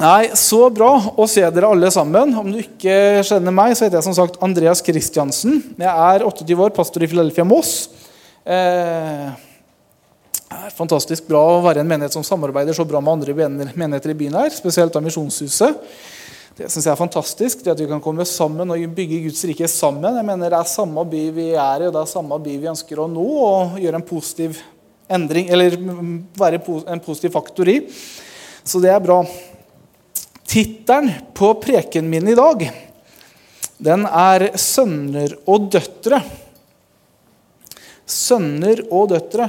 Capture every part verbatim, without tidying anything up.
Nei, så bra å se dere alle sammen. Om du ikke kjenner meg, så heter jeg som sagt Andreas Kristiansen. Jeg er tjueåtte år, pastor i Philadelphia Moss. Eh, det er fantastisk bra å være en menighet som samarbeider så bra med andre menigheter i byen her, spesielt av Misjonshuset. Det synes jeg er fantastisk, det at vi kan komme sammen og bygge Guds rike sammen. Jeg mener det er samme by vi er i, og det er samme by vi ønsker å nå, og gjøre en positiv endring, eller være en positiv faktor i. Så det er bra. Tittelen på preken min i dag, den er Sønner og døtre. Sønner og døtre.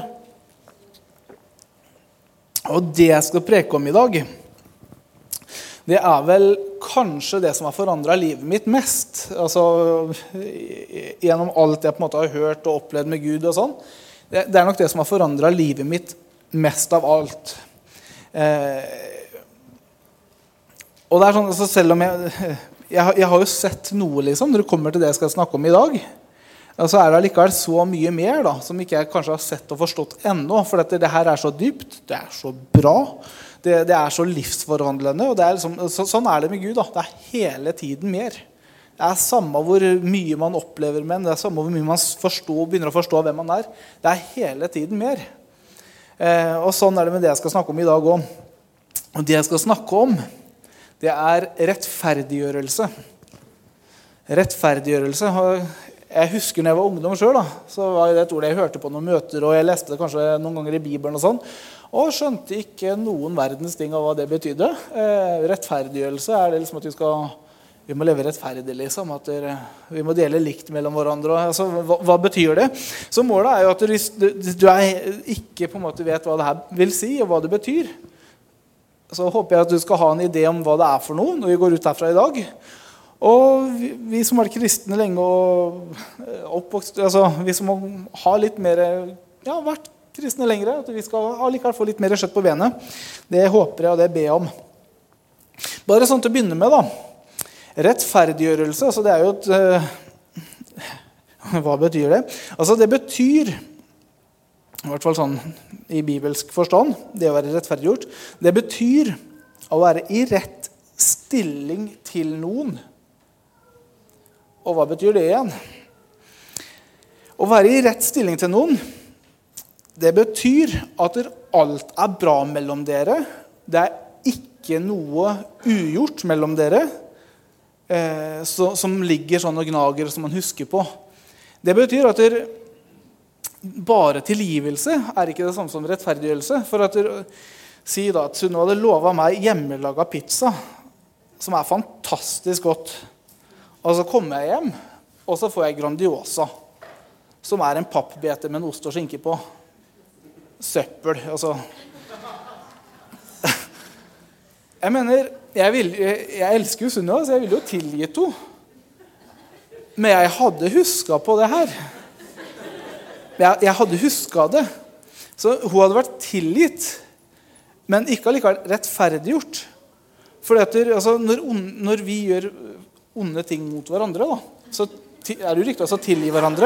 Og det jeg skal preke om i dag, det er vel kanskje det som har forandret livet mitt mest. Altså, gjennom alt jeg på en måte har hørt og opplevd med Gud og sånn. Det, det er nok det som har forandret livet mitt mest av alt. Eh, Og det er sånn, altså selv om jeg, jeg, jeg har jo sett noe liksom, når det kommer til det jeg skal snakke om i dag, så er det likevel så mye mer da, som ikke jeg kanskje har sett og forstått ennå, for dette, det her er så dypt, det er så bra, det, det er så livsforvandlende, og det er liksom, så, sånn er det med Gud da, det er hele tiden mer. Det er samme hvor mye man opplever med, det er samme hvor mye man forstår, begynner å forstå hvem man er, det er hele tiden mer. Eh, og sånn er det med det jeg skal snakke om i dag også. Og det jeg skal snakke om, det er rettferdiggjørelse. Rettferdiggjørelse. Jeg husker når jeg var ungdom selv, da, så var det et ord jeg hørte på noen møter, og jeg leste det kanskje noen ganger i Bibelen og sånn, og skjønte ikke noen verdens ting av hva det betydde. Eh, rettferdiggjørelse er det liksom at vi skal, vi må leve rettferdig liksom, at vi må dele likt mellom hverandre. Altså, hva, hva betyr det? Så målet er jo at du, du er ikke på en måte vet hva det her vil si, og hva det betyr. Så håper jeg at du skal ha en idé om hva det er for noe når vi går ut herfra i dag. Og vi, vi som har vært kristne lenge og oppvokst, altså vi som har litt mer, ja, vært kristne lengre, at vi skal allikevel få litt mer kjøtt på benet. Det håper jeg, og det ber jeg om. Bare sånn til å begynne med da. Rettferdiggjørelse, altså det er jo et... Uh, hva betyr det? Altså det betyr... I hvert fall sånn i bibelsk forstand, det å være rettferdiggjort. Det betyr å være i rett stilling til noen. Og hva betyr det igjen? Å være i rett stilling til noen, det betyr at alt er bra mellom dere. Det er ikke noe ugjort mellom dere, eh, så, som ligger sånn og gnager som man husker på. Det betyr at dere bare tilgivelse er ikke det samme som rettferdiggjørelse. For at du sier da at Sunne hadde lovet meg hjemmelaget pizza, som er fantastisk godt. Og så kommer jeg hjem, og så får jeg Grandiosa, som er en pappbete med en ost og skinke på. Søppel, altså. Jeg mener, jeg, vil, jeg, jeg elsker jo Sunne, så jeg ville jo tilgitt henne. Men jeg hadde husket på det her. Jeg, jeg hadde husket det. Så hun hadde vært tilgitt, men ikke allikevel rettferdiggjort. For altså, når, når vi gjør onde ting mot hverandre, da, så er det jo riktig å tilgi hverandre.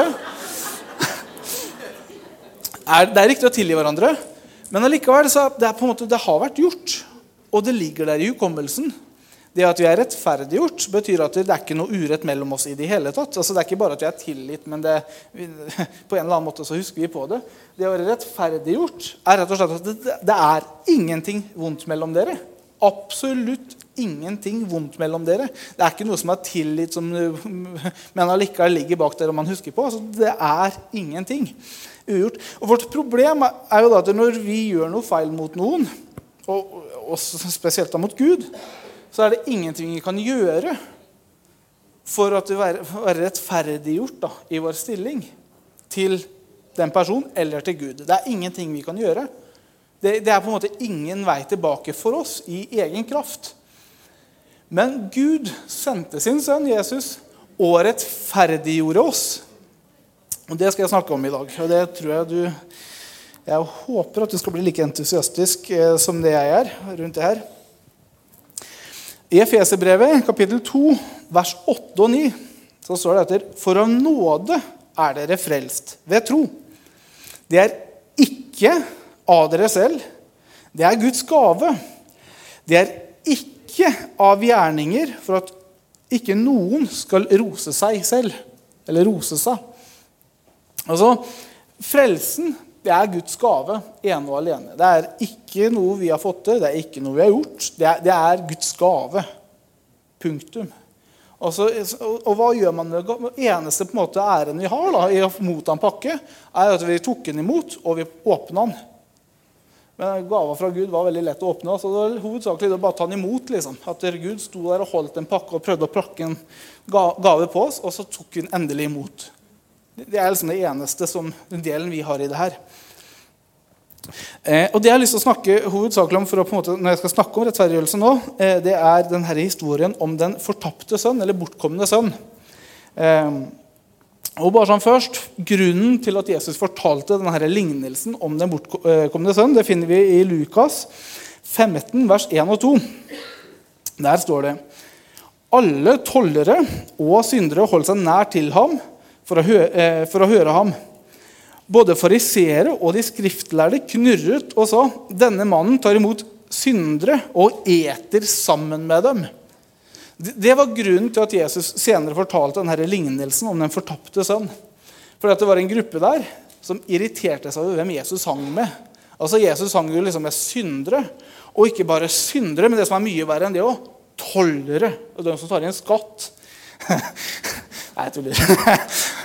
Er, det er riktig å tilgi hverandre, men allikevel så det, er på en måte, det har vært gjort, og det ligger der i hukommelsen. Det at vi er rettferdiggjort betyr at det er ikke noe urett mellom oss i det hele tatt. Altså, det er ikke bare at vi er tilgitt, men det, på en eller annen måte så husker vi på det. Det å være rettferdiggjort er rett og slett at det, det er ingenting vondt mellom dere. Absolutt ingenting vondt mellom dere. Det er ikke noe som er tilgitt, som, men allikevel ligger bak dere og man husker på. Altså, det er ingenting ugjort. Og vårt problem er jo da at når vi gjør noe feil mot noen, og, og spesielt da mot Gud, så er det ingenting vi kan gjøre for at vi være, være rettferdiggjort da, i vår stilling til den personen eller til Gud. Det er ingenting vi kan gjøre. Det, det er på en måte ingen vei tilbake for oss i egen kraft. Men Gud sendte sin sønn Jesus og rettferdiggjorde oss. Og det skal jeg snakke om i dag. Og det tror jeg du... Jeg håper at du skal bli like entusiastisk som det jeg er rundt det her. I Efeserbrevet, kapittel to, vers åtte og ni, så står det etter, for av nåde er dere frelst ved tro. Det er ikke av dere selv, det er Guds gave. Det er ikke ikke av gjerninger for at ikke noen skal rose seg selv, eller rose seg. Altså, frelsen, det er Guds gave, ene og alene. Det er ikke noe vi har fått til, det er ikke noe vi har gjort, det er, det er Guds gave. Punktum. Altså, og hva gjør man med det? Eneste på en måte æren vi har da, i å motta en pakke, er at vi tok den imot, og vi åpnet den. Men gava fra Gud var veldig lett å åpne, så det var hovedsakelig å bare ta den imot. Liksom. At Gud sto der og holdt en pakke og prøvde å plakke en gave på oss, og så tok vi den endelig imot. Det er liksom det eneste som, den delen vi har i det her. Eh, og det jeg har lyst til å snakke hovedsakelig om, for å, på en måte, når jeg skal snakke om rettferdiggjørelse nå, eh, det er denne historien om den fortapte sønn, eller bortkommende sønn. Eh, og bare sånn først, grunnen til at Jesus fortalte denne lignelsen om den bortkommende sønn, det finner vi i Lukas femten, vers en og to. Der står det: alle tollere og syndere holdt seg nær til ham for å, hø eh, for å høre ham. Både fariseere og de skriftlærde knurret og sa: denne mannen tar imot syndere og eter sammen med dem. Det var grunnen til at Jesus senere fortalte denne lignelsen om den fortapte sønn. For det var en gruppe der som irriterte seg over hvem Jesus sang med. Altså Jesus sang jo liksom med syndere, og ikke bare syndere, men det som er mye verre enn det også, tollere, og de som tar inn skatt. Nei, jeg tuller.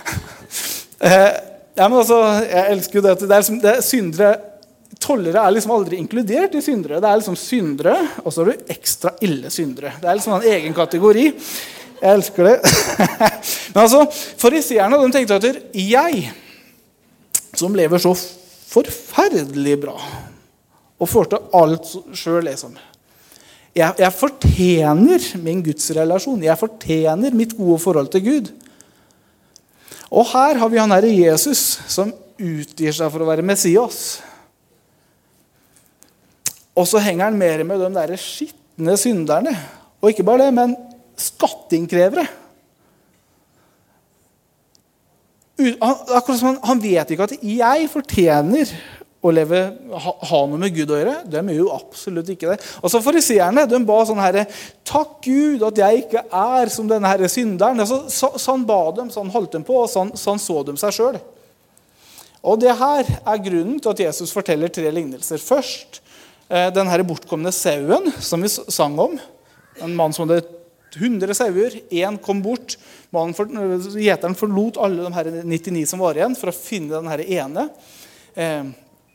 Ja, men altså, jeg elsker jo det at det er, det er syndere, tollere er liksom aldri inkludert i syndere. Det er liksom syndere, og så er det ekstra ille syndere. Det er liksom en egen kategori. Jeg elsker det. Men altså, fariseerne, de tenkte at jeg, som lever så forferdelig bra, og får til alt selv, liksom. Jeg, jeg fortjener min gudsrelasjon. Jeg fortjener mitt gode forhold til Gud. Og her har vi han her Jesus som utgir seg for å være Messias. Og så henger han mer med de der skittende synderne. Og ikke bare det, men skatteinnkrevere. Akkurat som han, han vet ikke at jeg fortjener å leve, ha, ha noe med Gud å gjøre. De er jo absolutt ikke det. Og så fariseerne, de ba sånn her: takk Gud at jeg ikke er som denne her synderen. Altså, så, sånn ba dem, sånn holdt dem på, og sånn, sånn så de seg selv. Og det her er grunnen til at Jesus forteller tre lignelser. Først, eh, den her bortkomne sauen, som vi sang om. En mann som hadde hundre sauer, en kom bort. Mannen for, gjeteren forlot alle de her nittini som var igjen, for å finne den her ene. Eh,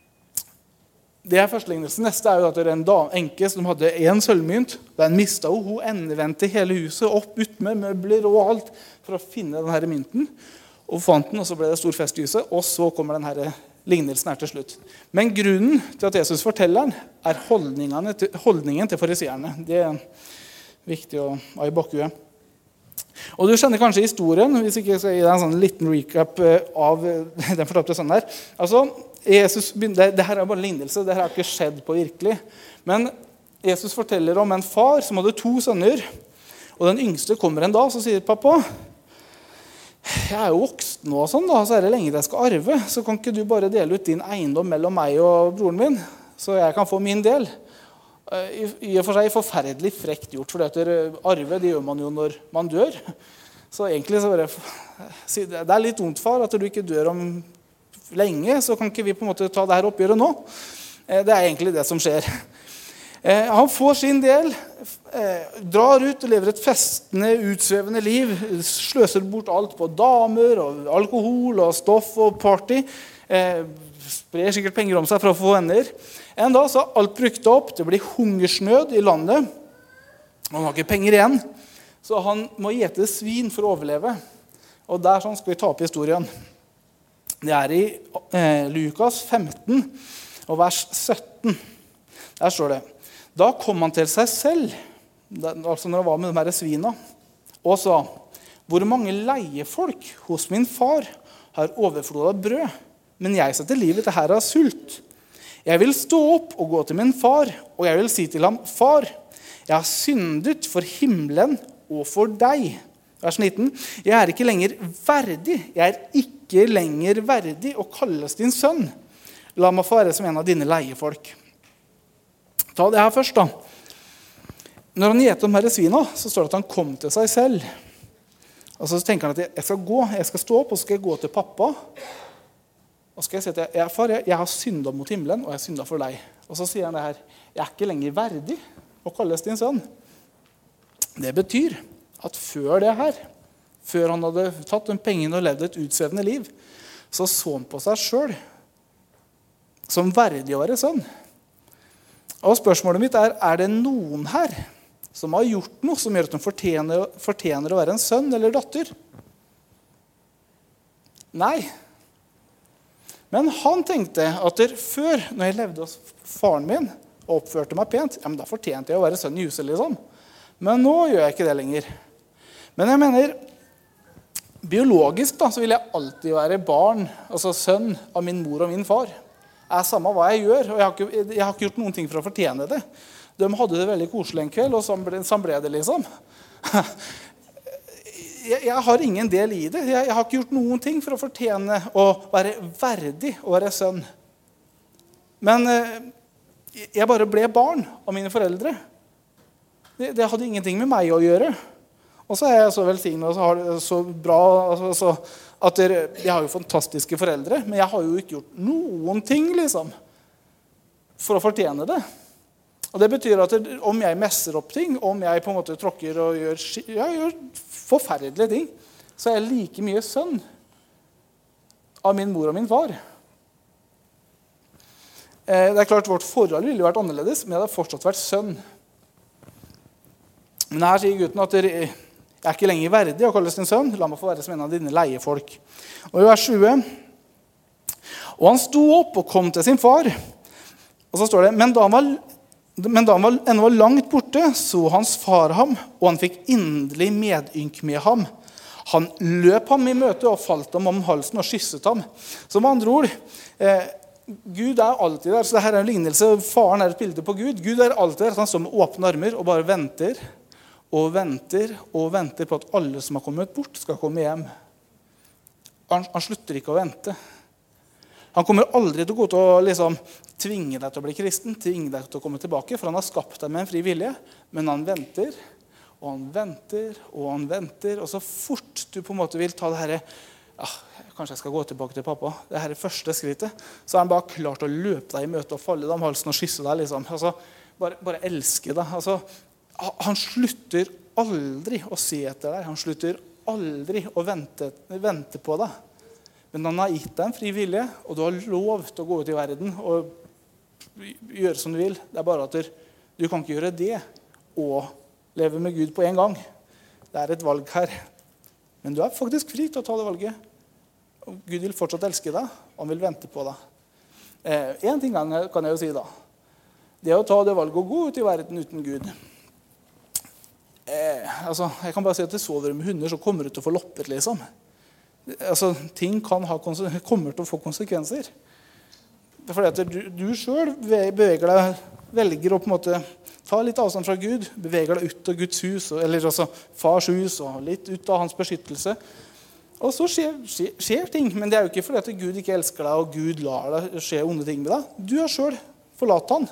Det er første lignelsen. Neste er jo at det er en dame, enke som hadde en sølvmynt. Den mistet hun. Hun endevendte hele huset, opp ut med møbler og alt, for å finne denne mynten. Og fant den, og så ble det stor fest i huset. Og så kommer denne lignelsen her til slutt. Men grunnen til at Jesus forteller den, er holdningen til, holdningen til fariseerne. Det er viktig å ha i bakhuet. Og du kjenner kanskje historien, hvis ikke så gir jeg en sånn liten recap av den fortapte sønnen her. Altså, Jesus, det, det her er bare en lignelse, det her har ikke skjedd på virkelig. Men Jesus forteller om en far som hadde to sønner, og den yngste kommer en dag, så sier pappa: jeg er jo voksen nå og sånn da, så er det lenge jeg skal arve, så kan ikke du bare dele ut din eiendom mellom meg og broren min, så jeg kan få min del. I, i og for seg forferdelig frekt gjort, for det arve, det gjør man jo når man dør. Så egentlig så er det, det er litt ondt, far, at du ikke dør om lenge, så kan ikke vi på en måte ta det her oppgjøret nå. Det er egentlig det som skjer. Han får sin del, drar ut og lever et festende, utsvevende liv, sløser bort alt på damer og alkohol og stoff og party, sprer sikkert penger om seg for å få venner. En dag så har alt brukt opp, det blir hungersnød i landet, han har ikke penger igjen, så han må gjete svin for å overleve. Og der sånn skal vi ta opp historien. Det er i eh, Lukas femten og vers sytten. Der står det: da kom han til seg selv, altså når han var med de her svina, og sa: hvor mange leiefolk hos min far har overflod av brød, men jeg setter livet til her av sult. Jeg vil stå opp og gå til min far, og jeg vil si til ham: far, jeg har syndet for himmelen og for deg. Vers nitten. Jeg er ikke lenger verdig, jeg er ikke lenger verdig å kalles din sønn. La meg få være som en av dine leiefolk. Ta det her først da. Når han gjeter de her svina, så står det at han kom til seg selv. Og så tenker han at jeg skal gå, jeg skal stå opp, og så skal jeg gå til pappa. Og så skal jeg si at jeg, far, jeg, jeg har syndet mot himmelen, og jeg har syndet for deg. Og så sier han det her, jeg er ikke lenger verdig å kalles din sønn. Det betyr at før det her, før han hadde tatt den pengene og levd et utsvevende liv, så så han på seg selv som verdig å være sønn. Og spørsmålet mitt er, er det noen her som har gjort noe som gjør at de fortjener, fortjener å være en sønn eller datter? Nei. Men han tenkte at der, før, når jeg levde hos faren min og oppførte meg pent, ja, men da fortjente jeg å være sønn i huset, liksom. Men nå gjør jeg ikke det lenger. Men jeg mener, biologisk da, så vil jeg alltid være barn, altså sønn av min mor og min far. Det er samme hva jeg gjør, og jeg har ikke, jeg har ikke gjort noen ting for å fortjene det. De hadde det veldig koselig en kveld, og sånn ble, sånn ble det liksom. Jeg, jeg har ingen del i det. Jeg, jeg har ikke gjort noen ting for å fortjene å være verdig å være sønn. Men jeg bare ble barn av mine foreldre. Det, det hadde ingenting med meg å gjøre. Og så er jeg så velsignet og så har det så bra altså, så at dere, jeg har jo fantastiske foreldre, men jeg har jo ikke gjort noen ting liksom, for å fortjene det. Og det betyr at det, om jeg messer opp ting, om jeg på en måte tråkker og gjør, ja, gjør forferdelige ting, så er jeg like mye sønn av min mor og min far. Det er klart vårt forhold ville vært annerledes, men jeg hadde fortsatt vært sønn. Men her sier gutten at jeg er ikke lenger verdig å kalles din sønn. La meg få være som en av dine leiefolk. Og i vers tjue. Og han sto opp og kom til sin far. Og så står det, men da han var, men da han var, ennå var langt borte, så hans far ham, og han fikk inderlig medynk med ham. Han løp ham i møte og falt ham om halsen og kysset ham. Så med andre ord, eh, Gud er alltid der. Så dette er en lignelse. Faren er et bilde på Gud. Gud er alltid der. Han står med åpne armer og bare venter og venter og venter på at alle som har kommet bort skal komme hjem. Han, han slutter ikke å vente. Han kommer aldri til å gå til å liksom, tvinge deg til å bli kristen, tvinge deg til å komme tilbake, for han har skapt deg med en fri vilje. Men han venter, og han venter, og han venter, og så fort du på en måte vil ta det her, ja, kanskje jeg skal gå tilbake til pappa, det her er første skrittet, så er han bare klar til å løpe deg i møte og falle deg om halsen og kysse deg, liksom. Altså, bare, bare elske deg, altså. Han slutter aldri å se etter deg. Han slutter aldri å vente, vente på deg. Men han har gitt deg en fri vilje, og du har lov til å gå ut i verden og gjøre som du vil. Det er bare at du kan ikke gjøre det og leve med Gud på en gang. Det er et valg her. Men du er faktisk fri til å ta det valget. Og Gud vil fortsatt elske deg, og han vil vente på deg. Eh, en ting kan jeg jo si da. Det er å ta det valget og gå ut i verden uten Gud. Eh, altså, jeg kan bare si at det sover med hunder, så kommer du til å få loppet, liksom. Altså, ting kan ha, kommer til å få konsekvenser. Det er fordi at du, du selv beveger deg, velger å på en måte ta litt avstand fra Gud, beveger deg ut av Guds hus, eller altså fars hus, og litt ut av hans beskyttelse. Og så skjer, skjer, skjer ting, men det er jo ikke fordi at Gud ikke elsker deg, og Gud lar deg skje onde ting med deg. Du har selv forlatt han.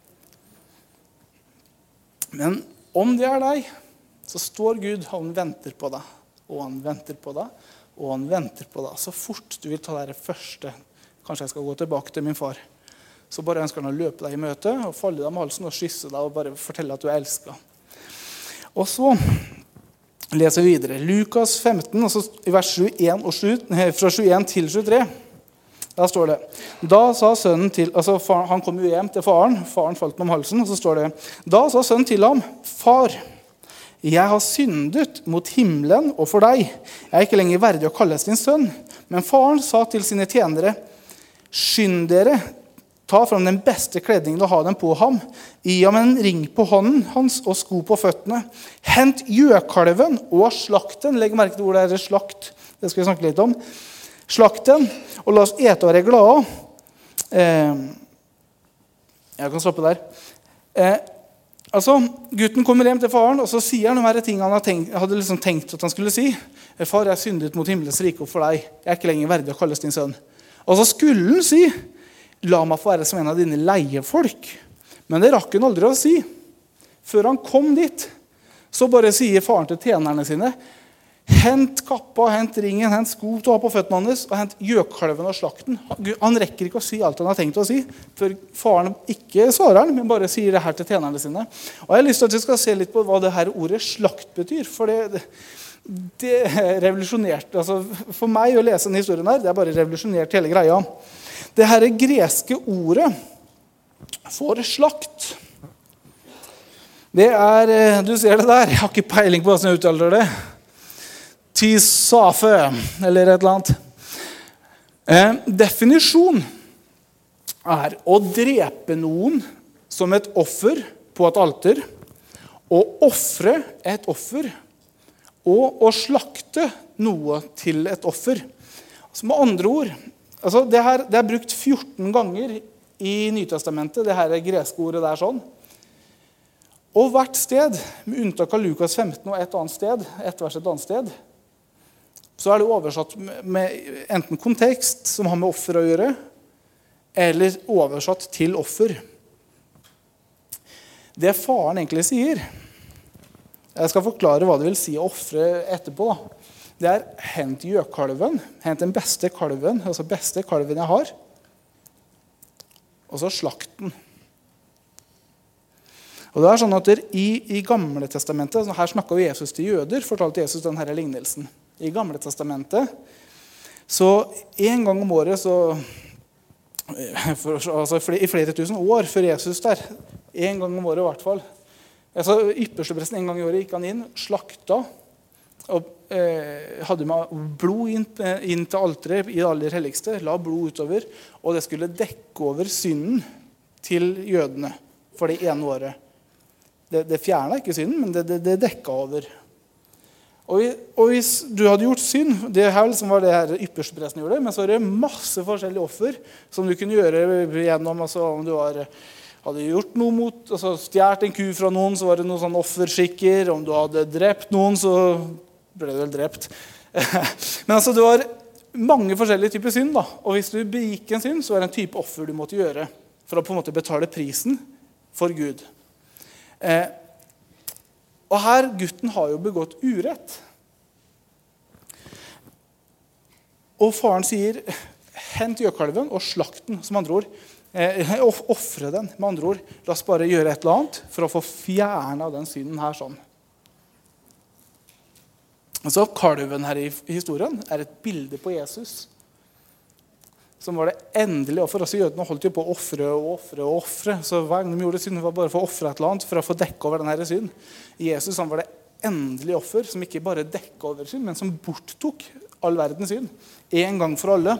Men om det er deg, så står Gud, han venter på deg, og han venter på deg, og han venter på deg. Så fort du vil ta det første, kanskje jeg skal gå tilbake til min far, så bare ønsker han å løpe deg i møte, og falle deg med halsen, og kysse deg, og bare fortelle at du er elsket. Og så leser vi videre. Lukas femten, altså i vers tjueen og sju, fra tjueen til tjuetre. Da står det, da sa sønnen til, altså far, han kom jo hjem til faren, faren falt med om halsen, og så står det, da sa sønnen til ham, far, jeg har syndet mot himmelen og for deg. Jeg er ikke lenger verdig å kalles din sønn. Men faren sa til sine tjenere, skynd dere, ta fram den beste kledningen og ha den på ham. Gi ham en ring på hånden hans og sko på føttene. Hent gjøkalven og slakten. Legg merke til hvor det er slakt. Det skal vi snakke litt om. Slakten, og la oss ete og være glade. Eh, jeg kan stoppe der. Eh, Altså, gutten kommer hjem til faren, og så sier han de her ting han hadde tenkt, hadde liksom tenkt at han skulle si. Far, jeg har syndet mot himmelens rike og for deg. Jeg er ikke lenger verdig å kalles din sønn. Og så skulle han si, la meg få være som en av dine leiefolk. Men det rakk han aldri å si. før han kom dit, så bare sier faren til tjenerne sine, hent kappa, hent ringen, hent sko til å ha på føttene hans, og hent gjøkalven og slakten. Han rekker ikke å si alt han har tenkt å si, for faren ikke svarer han, men bare sier det her til tjenerne sine. Og jeg har lyst til at vi skal se litt på hva det her ordet slakt betyr, for det, det er revolusjonert. Altså, for meg å lese denne historien her, det er bare revolusjonert hele greia. Det her greske ordet for slakt, det er, du ser det der, jeg har ikke peiling på hvordan jeg uttaler det, tisafe, eller et eller annet. Eh, definisjon er å drepe noen som et offer på et alter, og offre et offer, og å slakte noe til et offer. Altså med andre ord, altså det, her, det er brukt fjorten ganger i Nytestamentet, det her greske ordet der sånn. Og hvert sted, med unntak av Lukas femten og et annet sted, et vers et annet sted, så er det oversatt med enten kontekst som har med offer å gjøre, eller oversatt til offer. Det faren egentlig sier, jeg skal forklare hva det vil si å offre etterpå, det er hent gjøkalven, hent den beste kalven, altså beste kalven jeg har, og så slakt den. Og det er sånn at i, i Gamle testamentet, her snakket Jesus til jøder, fortalte Jesus denne lignelsen. I Gamle testamentet, så en gang om året, så, for, altså i flere tusen år før Jesus der, en gang om året i hvert fall, altså ypperstepresten en gang i året gikk han inn, slakta, og eh, hadde med blod inn, inn til alteret i det aller helligste, la blod utover, og det skulle dekke over synden til jødene for det ene året. Det, det fjernet ikke synden, men det, det, det dekket over. Og, og hvis du hadde gjort synd, det her liksom var det her ypperstepresten gjorde, men så var det masse forskjellige offer som du kunne gjøre gjennom, altså om du var, hadde gjort noe mot, altså stjert en ku fra noen, så var det noen sånn offerskikker, om du hadde drept noen, så ble du vel drept. Men altså det var mange forskjellige typer synd da, og hvis du begikk en synd, så var det en type offer du måtte gjøre, for å på en måte betale prisen for Gud. Eh, Og her, gutten har jo begått urett. Og faren sier, hent gjøkalven og slakt den, som andre ord. Eh, offre den, med andre ord. La oss bare gjøre et eller annet for å få fjernet den synden her sånn. Så kalven her i historien er et bilde på Jesus, som var det endelige offer. Altså jødene holdt jo på å offre og offre og offre. Så hver gang de gjorde synd, var bare for å offre et eller annet for å få dekke over denne synd. Jesus han var det endelige offer, som ikke bare dekket over synd, men som borttok all verdens synd. En gang for alle.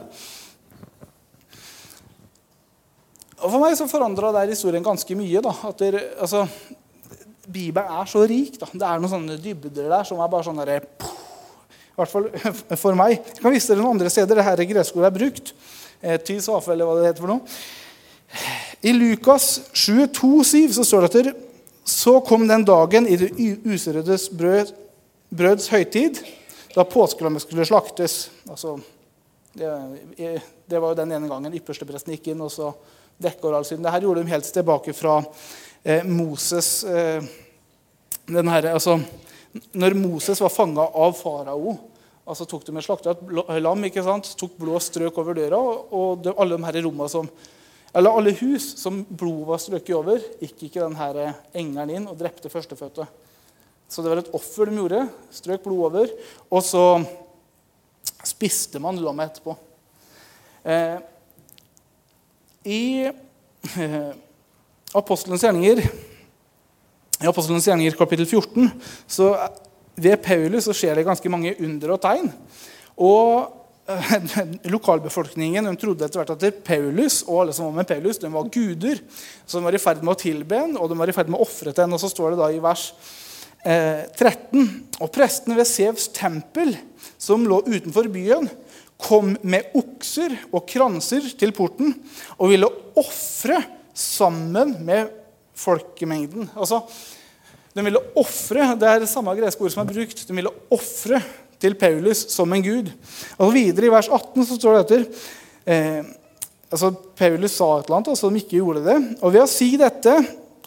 Og for meg så forandret der historien ganske mye. Da. At det, altså, Bibelen er så rik. Da. Det er noen sånne dybder der som er bare sånn der, i hvert fall for meg. Jeg kan vise dere noen andre steder det her greske ordet er brukt. Tisafe, eller hva det heter for noe. I Lukas tjueto syv så står det at det, så kom den dagen i det usurredes brød, brøds høytid, da påskelammet skulle slaktes. Altså, det, det var jo den ene gangen ypperstepresten gikk inn, og så dekket all synd. Dette gjorde de helt tilbake fra eh, Moses, eh, den her, altså, når Moses var fanget av farao, altså tok de med slakta et lam, ikke sant? Tok blod og strøk over døra, og det, alle de her rommene som, eller alle hus som blod var strøket over, gikk ikke den her engelen inn og drepte førstefødte. Så det var et offer de gjorde, strøk blod over, og så spiste man lammet etterpå. Eh, I eh, Apostelens gjerninger, i Apostelens gjerninger kapittel fjorten, så ved Paulus så skjer det ganske mange under og tegn. Og eh, lokalbefolkningen de trodde etter hvert at Paulus og alle som var med Paulus, de var guder. Så de var i ferd med å tilbe en, og de var i ferd med å offre til en. Og så står det da i vers eh, tretten. Og prestene ved Sevs tempel, som lå utenfor byen, kom med okser og kranser til porten, og ville offre sammen med folkemengden. Altså, de ville offre, det er det samme greske ord som er brukt, de ville offre til Paulus som en gud. Og videre i vers atten så står det etter, eh, altså Paulus sa et eller annet, altså de ikke gjorde det. Og ved å si dette,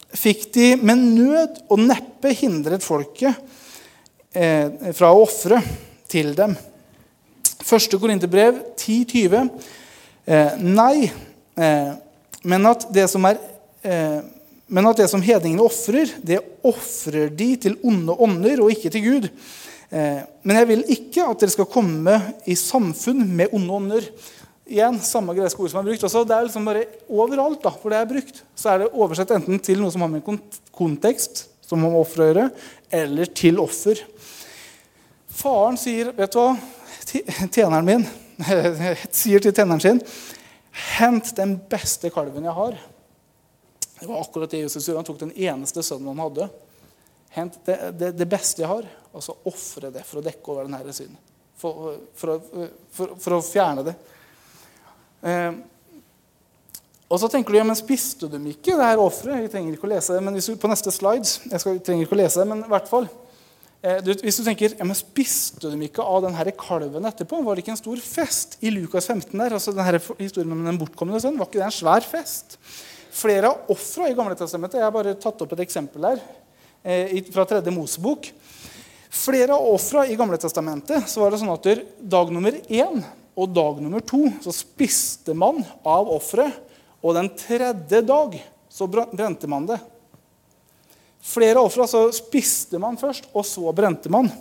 fikk de med nød og neppe hindret folket eh, fra å offre til dem. Første Korinterbrev ti tyve. Eh, nei, eh, men at det som er eh, men at det som hedningene offrer, det offrer de til onde ånder og ikke til Gud. Eh, men jeg vil ikke at dere skal komme i samfunn med onde ånder. Igjen, samme greske ord som er brukt. Også, det er liksom bare overalt, da, for det er brukt. Så er det oversett enten til noe som har med kont- kontekst, som har med offer å gjøre, eller til offer. Faren sier, vet du hva, tjeneren min, sier til tjeneren sin, hent den beste kalven jeg har. Det var akkurat det Jesus gjorde. Han tok den eneste sønnen han hadde. Hent det, det, det beste jeg har, og så offre det for å dekke over denne synden. For, for, for, for, for å fjerne det. Eh, og så tenker du, ja, men spiste du ikke det her offeret? Jeg trenger ikke å lese det, men hvis du, på neste slides, jeg skal, trenger ikke å lese det, men i hvert fall, eh, du, hvis du tenker, ja, men spiste du ikke av den her kalven etterpå? Var det ikke en stor fest i Lukas femten der? Altså den her historien om den bortkommende sønn, var ikke det en svær fest? Flere av offra i Gamle testamentet, jeg har bare tatt opp et eksempel her, eh, fra tredje Mosebok. Flere av offra i Gamle testamentet, så var det sånn at dag nummer én og dag nummer to, så spiste man av offeret, og den tredje dag så brente man det. Flere av offra så spiste man først, og så brente man.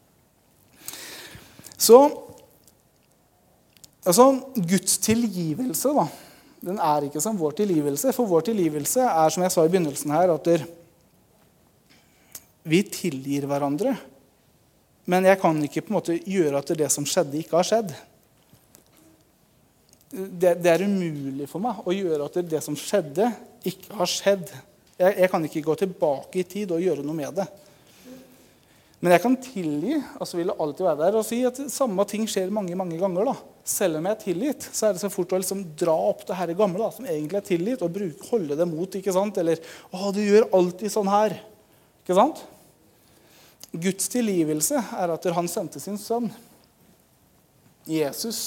Så, altså, Guds tilgivelse da, den er ikke som vår tilgivelse, for vår tilgivelse er, som jeg sa i begynnelsen her, at vi tilgir hverandre, men jeg kan ikke på en måte gjøre at det som skjedde ikke har skjedd. Det, det er umulig for meg å gjøre at det som skjedde ikke har skjedd. Jeg, jeg kan ikke gå tilbake i tid og gjøre noe med det. Men jeg kan tilgi, og så vil det alltid være der, og si at samme ting skjer mange, mange ganger da. Selv om jeg er tilgitt, så er det så fort å liksom dra opp det her gamle da, som egentlig er tilgitt, og bruke, holde det mot, ikke sant? Eller, å, du gjør alltid sånn her. Ikke sant? Guds tilgivelse er at han sendte sin sønn, Jesus,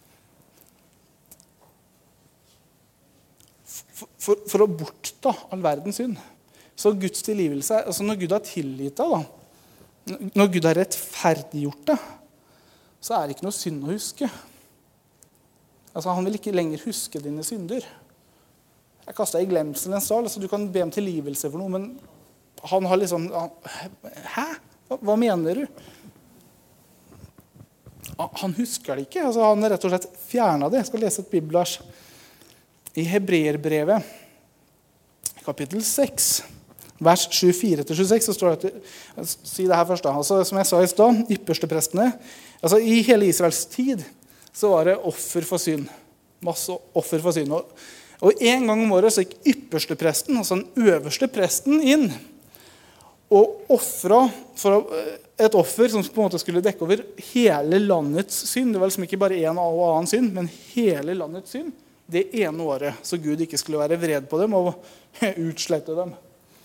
for, for, for å bortta all verdens synd. Så Guds tilgivelse, altså når Gud har tilgitt deg da, når Gud har rettferdiggjort det, så er det ikke noe synd å huske. Altså, han vil ikke lenger huske dine synder. Jeg kastet deg i glemselen en sal, så du kan be om tilgivelse for noe, men han har liksom, hæ? Hva, hva mener du? Han husker det ikke, altså, han har rett og slett fjernet det. Jeg skal lese et bibelvers. I Hebreerbrevet, kapittel seks, vers tjuefire til tjueseks, så står det at, si det her først da, altså, som jeg sa i sted, ypperste prestene, altså i hele Israels tid, så var det offer for synd. Masse offer for synd. Og, og en gang om året så gikk ypperste presten, altså den øverste presten, inn og offret for et offer som på en måte skulle dekke over hele landets synd. Det var liksom ikke bare en og annen synd, men hele landets synd. Det ene året, så Gud ikke skulle være vred på dem og utslette dem.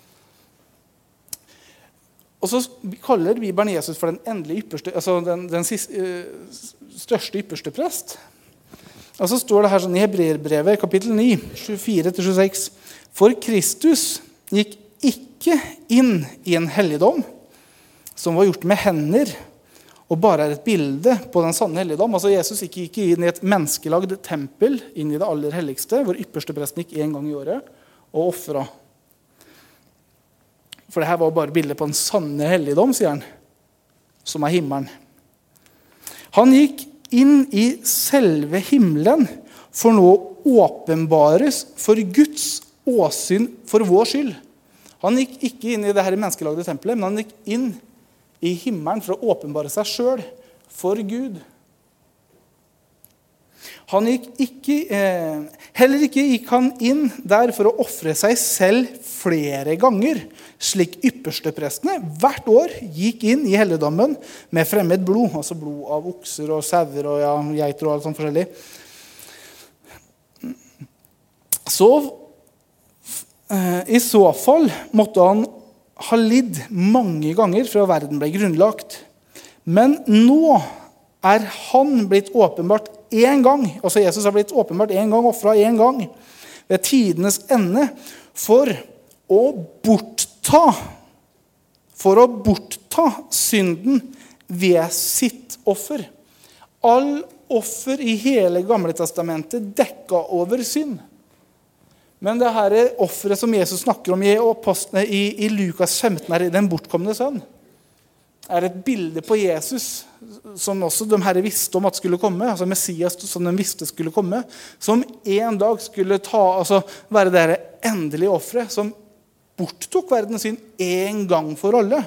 Og så kaller Bibelen Jesus for den endelige ypperste, altså den, den siste, største ypperste prest. Og så står det her sånn i Hebreerbrevet, kapittel ni, tjuefire til tjueseks. For Kristus gikk ikke inn i en helligdom som var gjort med hender, og bare er et bilde på den sanne helligdom. Altså Jesus gikk ikke inn i et menneskelagd tempel, inn i det aller helligste, hvor ypperste presten gikk en gang i året, og offret. For det her var bare bildet på en sanne helligdom, sier han, som er himmelen. Han gikk inn i selve himmelen for nå å åpenbares for Guds åsyn for vår skyld. Han gikk ikke inn i det her menneskelagde tempelet, men han gikk inn i himmelen for å åpenbare seg selv for Gud. Han gikk ikke, eh, heller ikke gikk han inn der for å offre seg selv flere ganger, slik yppersteprestene hvert år gikk inn i helligdommen med fremmed blod, altså blod av okser og sauer og ja, geiter og alt sånt forskjellig. Så, eh, i så fall måtte han ha lidd mange ganger fra verden ble grunnlagt. Men nå er han blitt åpenbart en gang, altså Jesus har blitt åpenbart en gang, offret en gang, ved tidenes ende, for å bortta, for å bortta synden ved sitt offer. All offer i hele Gamle testamentet dekka over synd. Men det her offeret som Jesus snakker om i, i, i Lukas femten, er den bortkomne sønn, er et bilde på Jesus, som også de her visste om at skulle komme, altså Messias som de visste skulle komme, som en dag skulle ta, altså være det endelige offeret, som borttok verdens synd en gang for alle.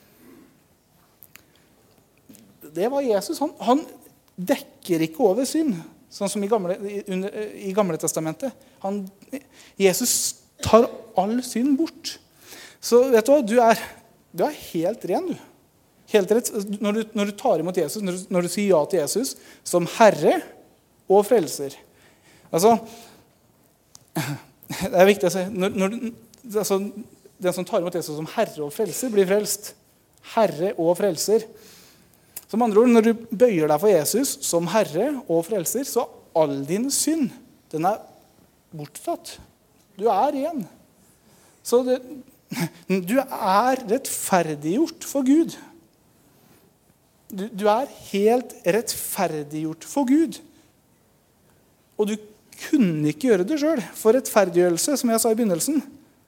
Det var Jesus. Han, han dekker ikke over synd, sånn som i gamle, i, under, i gamle testamentet. Han, Jesus tar all synd bort. Så vet du hva, du er, du er helt ren, du. Helt rett. Når du, når du tar imot Jesus, når du, når du sier ja til Jesus som Herre og frelser. Altså, det er viktig å si, når, når, altså, den som tar imot Jesus som Herre og frelser, blir frelst. Herre og frelser. Som andre ord, når du bøyer deg for Jesus som Herre og frelser, så all din synd, den er borttatt. Du er ren. Så det, du er rettferdiggjort for Gud. Du, du er helt rettferdiggjort for Gud. Og du kunne ikke gjøre det selv. For rettferdiggjørelse, som jeg sa i begynnelsen,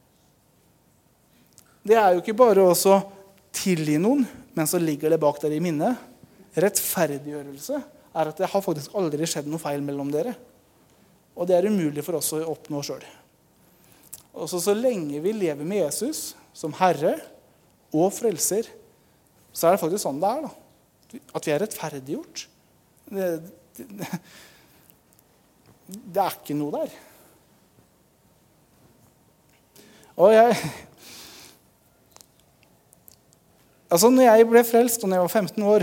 det er jo ikke bare å tilgi noen, men så ligger det bak der i minnet. Rettferdiggjørelse er at det har faktisk aldri skjedd noe feil mellom dere. Og det er umulig for oss å oppnå selv. Og så, så lenge vi lever med Jesus som Herre og frelser, så er det faktisk sånn det er da. At vi er rettferdiggjort. Det, det, det er ikke noe der. Og jeg... Altså, når jeg ble frelst, og når jeg var femten år,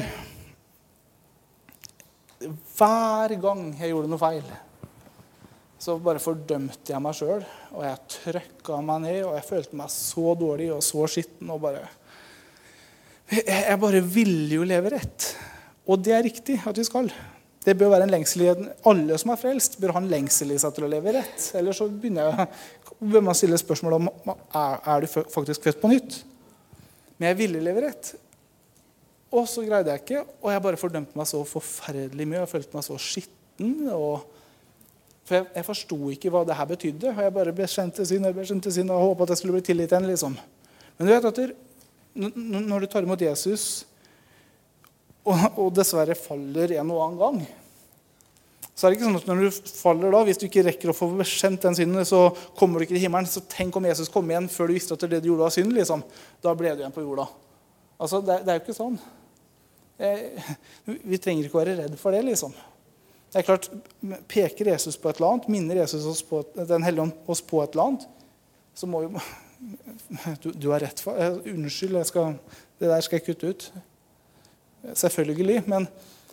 hver gang jeg gjorde noe feil, så bare fordømte jeg meg selv, og jeg trykket meg ned, og jeg følte meg så dårlig og så skitten, og bare... Jeg bare ville jo leve rett. Og det er riktig at vi skal. Det bør være en lengsel i alle som er frelst, bør ha en lengsel i seg til å leve rett. Eller så begynner jeg, bør man stille spørsmål om, er, er du faktisk født på nytt? Men jeg ville leve rett. Og så greide jeg ikke, og jeg bare fordømte meg så forferdelig mye, og følte meg så skitten, og for jeg, jeg forstod ikke hva det her betydde, og jeg bare bekjente synd, jeg bekjente synd, og håpet at jeg skulle bli tilgitt igjen, liksom. Men du vet at det, når du tar imot Jesus, og, og dessverre faller en og annen gang, så er det ikke sånn at når du faller da, hvis du ikke rekker å få bekjent den synden, så kommer du ikke til himmelen, så tenk om Jesus kom igjen før du visste at det du gjorde var synd, liksom. Da ble du igjen på jorda. Altså, det, det er jo ikke sånn. Jeg, vi trenger ikke være redd for det, liksom. Det er klart, peker Jesus på et eller annet, minner Jesus oss på, den hellige ånd oss på et eller annet, så må jo... Du, du har rett for, eh, unnskyld, jeg skal, det der skal jeg kutte ut. Selvfølgelig, men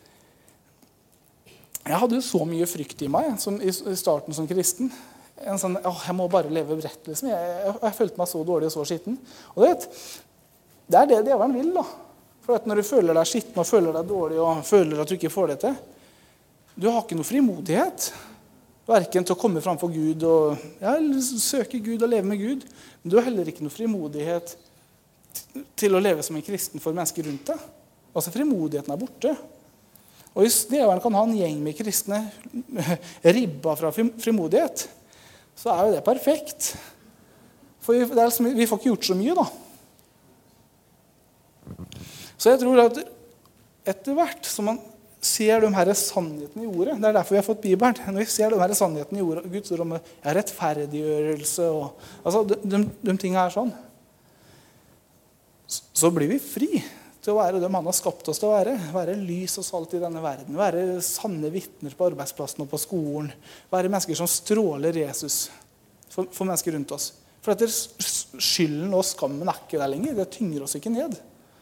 jeg hadde jo så mye frykt i meg som, i, i starten som kristen. En sånn, åh, jeg må bare leve rett, liksom. Jeg, jeg, jeg følte meg så dårlig og så skitten. Og det, det er det djevelen vil, da. For at når du føler deg skitten og føler deg dårlig og føler at du ikke får det til, du har ikke noe frimodighet. Hverken til å komme fram for Gud og ja, søke Gud og leve med Gud. Men du har heller ikke noe frimodighet til å leve som en kristen for mennesker rundt deg. Altså frimodigheten er borte. Og hvis djevelen kan ha en gjeng med kristne ribba fra frimodighet, så er jo det perfekt. For vi, det er liksom, vi får ikke gjort så mye da. Så jeg tror at etter hvert som man ser de her sannhetene i ordet. Det er derfor vi har fått Bibelen. Når vi ser de her sannhetene i ordet, Guds ord om ja, rettferdiggjørelse, og, altså de, de, de tingene er sånn, så blir vi fri til å være dem han har skapt oss til å være. Være lys og salt i denne verden. Være sanne vittner på arbeidsplassen og på skolen. Være mennesker som stråler Jesus for, for mennesker rundt oss. For at skylden og skammen er ikke der lenger. Det tynger oss ikke ned.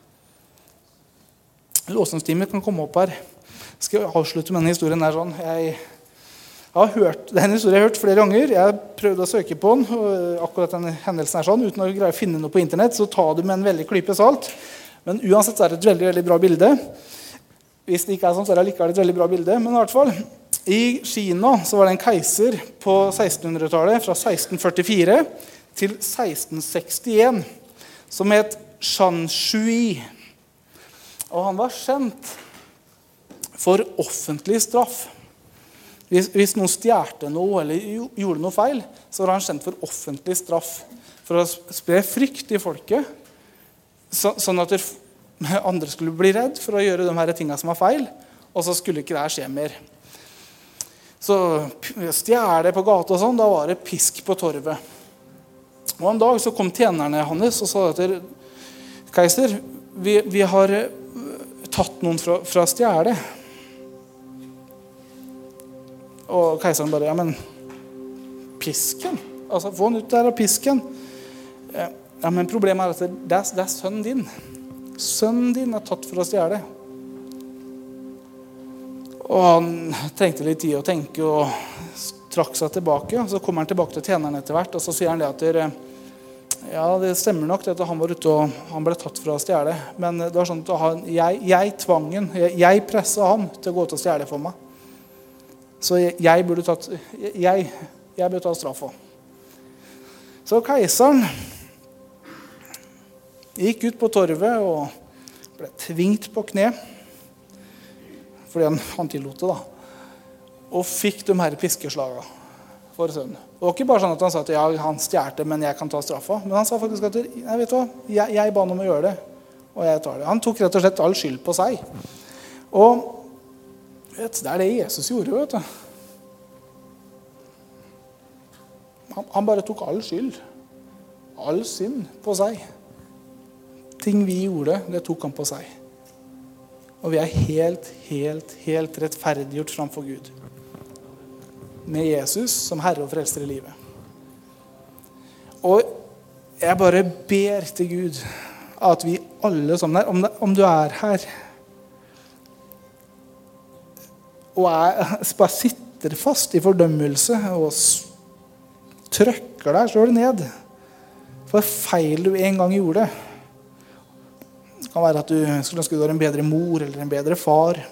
Låsningstimer kan komme opp her. Skal jeg avslutte med denne historien der sånn. Jeg, jeg har hørt, det er en historie jeg har hørt flere ganger. Jeg prøvde å søke på den, og akkurat denne hendelsen er sånn. Uten å greie å finne noe på internett, så ta det med en veldig klype salt. Men uansett så er det et veldig, veldig bra bilde. Hvis det ikke er sånn, så er det likevel et veldig bra bilde. Men i hvert fall, i Kina så var det en keiser på sekstenhundretallet, fra seksten førtifire til seksten sekstien, som het Shan Shui. Og han var kjent for offentlig straff. Hvis, hvis noen stjerte noe eller gjorde noe feil, så var han kjent for offentlig straff. For å spre frykt i folket, så, sånn at andre skulle bli redd for å gjøre de her tingene som var feil, og så skulle ikke det her skje mer. Så stjerne på gata og sånn, da var det pisk på torvet. Og en dag så kom tjenerne hans og sa til keiser, vi, vi har tatt noen fra, fra stjerne. Og keiseren bare, ja, men pisken? Altså, få han ut der av pisken. Ja, men problemet er at det, det, er, det er sønnen din. Sønnen din er tatt for å stjele. Og han trengte litt tid å tenke og trakk seg tilbake. Så kommer han tilbake til tjeneren etter hvert, og så sier han det at ja, det stemmer nok det at han var ute og han ble tatt for å stjele. Men det var sånn at han, jeg, jeg tvang han, jeg, jeg presset han til å gå ut og stjele for meg. Så jeg, jeg burde tatt, jeg, jeg burde ta straff for. Så keiseren gikk ut på torvet og ble tvingt på kne, fordi han, han tillot det da, og fikk de her piskeslagene for sønnen. Det var ikke bare sånn at han sa at ja, han stjerte, men jeg kan ta straffa. Men han sa faktisk at jeg vet hva, jeg, jeg ba ham om å gjøre det, og jeg tar det. Han tok rett og slett all skyld på seg. Og vet, det er det Jesus gjorde, vet du. Han, han bare tok all skyld, all synd på seg. Ting vi gjorde, det tok han på seg. Og vi er helt, helt, helt rettferdiggjort framfor Gud. Med Jesus som Herre og frelser i livet. Og jeg bare ber til Gud at vi alle som der, om, det, om du er her, og er, bare sitter fast i fordømmelse og trykker deg selv ned for feil du en gang gjorde. Det kan være at du skulle ønske du var en bedre mor eller en bedre far.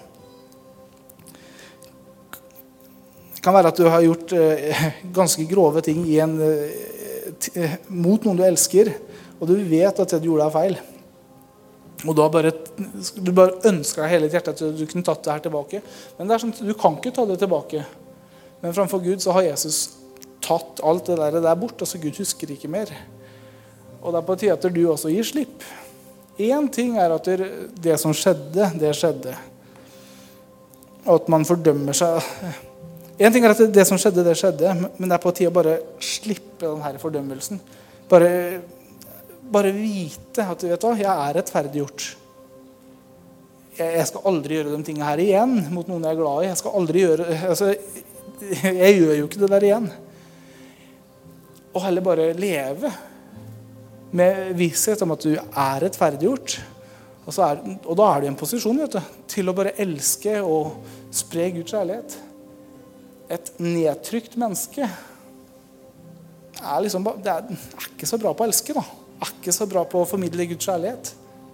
Det kan være at du har gjort eh, ganske grove ting i en, eh, t- mot noen du elsker, og du vet at det du gjorde er feil. Og da bare, du bare ønsker deg hele ditt hjerte at du kunne tatt det her tilbake. Men det er sånn, du kan ikke ta det tilbake. Men framfor Gud så har Jesus tatt alt det der, der bort, og så Gud husker ikke mer. Og det er på tide at du også gir slipp. En ting er at det som skjedde, det skjedde. Og at man fordømmer seg. En ting er at det som skjedde, det skjedde, men det er på tide å bare slippe den her fordømmelsen. Bare, bare vite at vet du hva, jeg er rettferdiggjort. Jeg, jeg skal aldri gjøre de tingene her igjen mot noen jeg er glad i. Jeg skal aldri gjøre, altså, jeg gjør jo ikke det der igjen. Og heller bare leve med visshet om at du er rettferdiggjort. Og, så er, og da er du i en posisjon, vet du, til å bare elske og spre Guds kjærlighet. Et nedtrykt menneske er, liksom, det er, er ikke så bra på å elske, da. Er ikke så bra på å formidle Guds kjærlighet.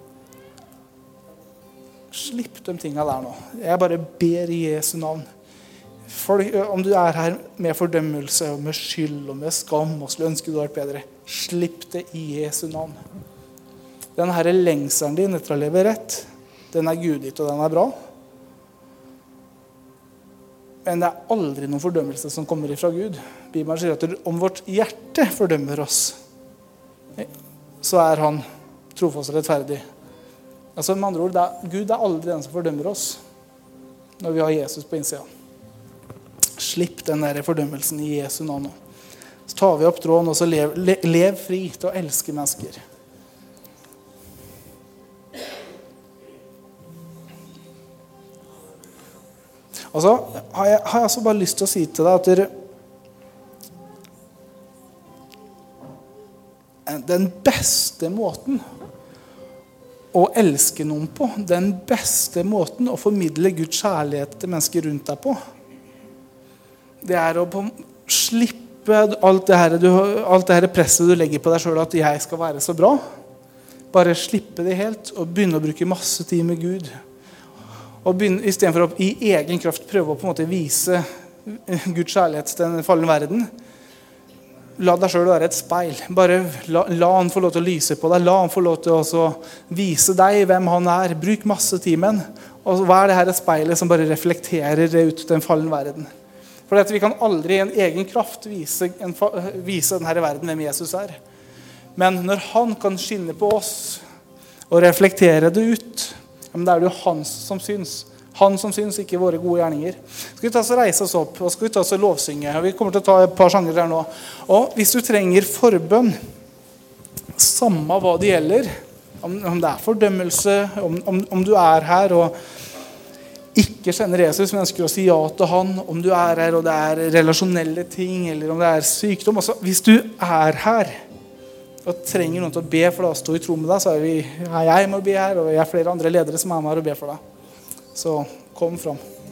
Slipp de tingene der nå. Jeg bare ber i Jesu navn. Folk, om du er her med fordømmelse og med skyld og med skam og skulle ønske du hadde vært bedre, slipp det i Jesu navn. Den her lengselen din etter å leve rett, den er guditt og den er bra. Men det er aldri noen fordømmelse som kommer ifra Gud. Bibelen sier at om vårt hjerte fordømmer oss, så er han trofast og rettferdig. Altså med andre ord, det er, Gud er aldri den som fordømmer oss når vi har Jesus på innsida. Slipp den der fordømmelsen i Jesu navn nå. Så tar vi opp tråden og så lev, le, lev fri til å elske mennesker. Altså, har jeg, har jeg altså bare lyst til å si til deg at dere, den beste måten å elske noen på, den beste måten å formidle Guds kjærlighet til mennesker rundt deg på, det er å på, slippe alt det, her, du, alt det her presset du legger på deg selv at jeg skal være så bra. Bare slippe det helt og begynne å bruke masse tid med Gud. Og begynne, i stedet for å i egen kraft prøve å på en måte vise Guds kjærlighet til den fallen verden, la deg selv være et speil. Bare la, la han få lov til å lyse på deg. La han få lov til å vise deg hvem han er. Bruk masse tid med han. Og hva er det her speilet som bare reflekterer ut den fallen verden? For vi kan aldri i en egen kraft vise, en, vise denne verden hvem Jesus er. Men når han kan skinne på oss og reflektere det ut, men det er det jo han som syns. Han som syns, ikke våre gode gjerninger. Skal vi ta oss og reise oss opp, og skal vi ta oss og lovsynge. Vi kommer til å ta et par sanger her nå. Og hvis du trenger forbønn, samme hva det gjelder, om, om det er fordømmelse, om, om, om du er her og ikke kjenner Jesus, men ønsker å si ja til han, om du er her og det er relasjonelle ting, eller om det er sykdom. Altså, hvis du er her og trenger noen til å be for deg, å stå i tro med deg, så er, vi, er jeg med å be her, og jeg er flere andre ledere som er med her og be for deg. Så kom fram.